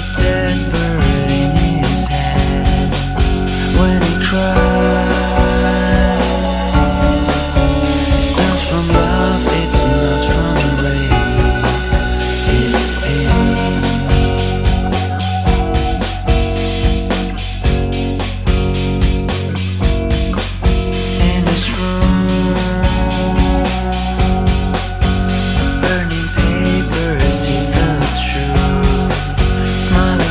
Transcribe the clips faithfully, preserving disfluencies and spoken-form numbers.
dead bird in his hand. When he cries, it's not from love, it's not from rain, it's pain. In this room, burning papers, see the truth. Smiley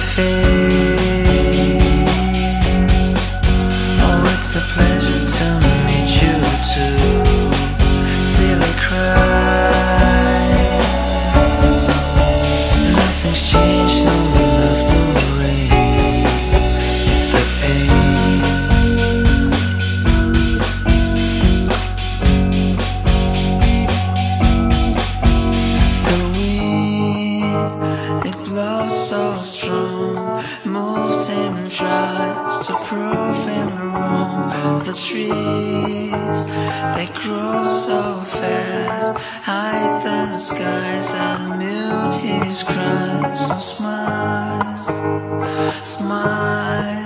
face. Oh, it's a pleasure to meet you too. Still I cry. Nothing's changed, no love, no rain. It's the pain. The wind, it blows so strong, moves him, tries to prove him wrong. The trees, they grow so fast, hide the skies and mute his cries. So smile, smile.